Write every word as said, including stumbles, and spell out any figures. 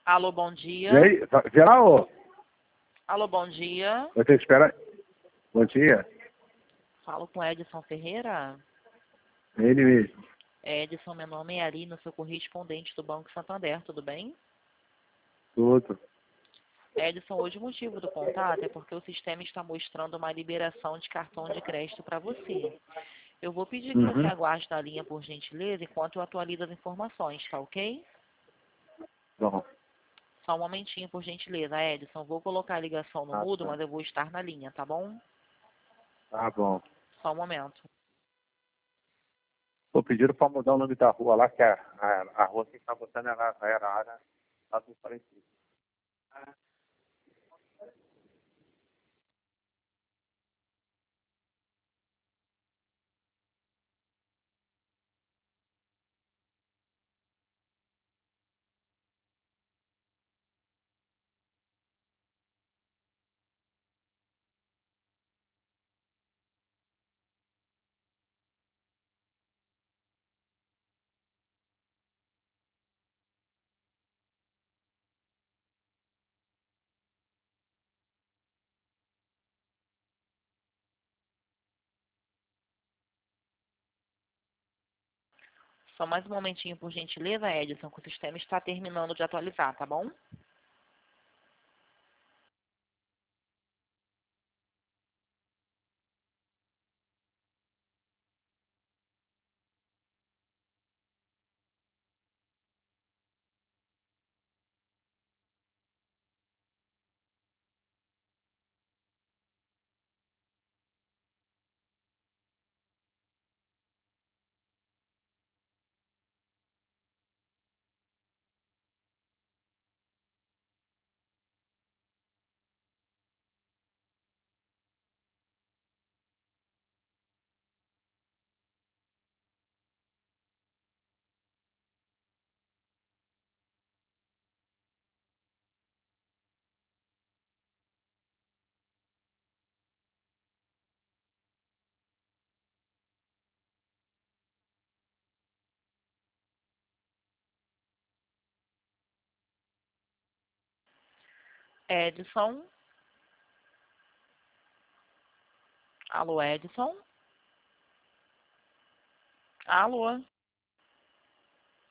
Alô, bom dia. E aí, tá- geral, Alô, bom dia. você espera. Bom dia. Falo com Edson Ferreira. Ele mesmo. Edson, meu nome é Arina, sou correspondente do Banco Santander, tudo bem? Tudo. Edson, hoje o motivo do contato é porque o sistema está mostrando uma liberação de cartão de crédito para você. Eu vou pedir que você Uhum. aguarde na linha, por gentileza, enquanto eu atualizo as informações, tá ok? Bom, Só um momentinho, por gentileza, Edson. Vou colocar a ligação no tá, mudo, tá. mas eu vou estar na linha, tá bom? Tá bom. Só um momento. Tô pedindo para mudar o nome da rua lá, que a, a, a rua que está botando era, era a área lá do Parecido. Só mais um momentinho, por gentileza, Edson, que o sistema está terminando de atualizar, tá bom? Edson. Alô, Edson? Alô?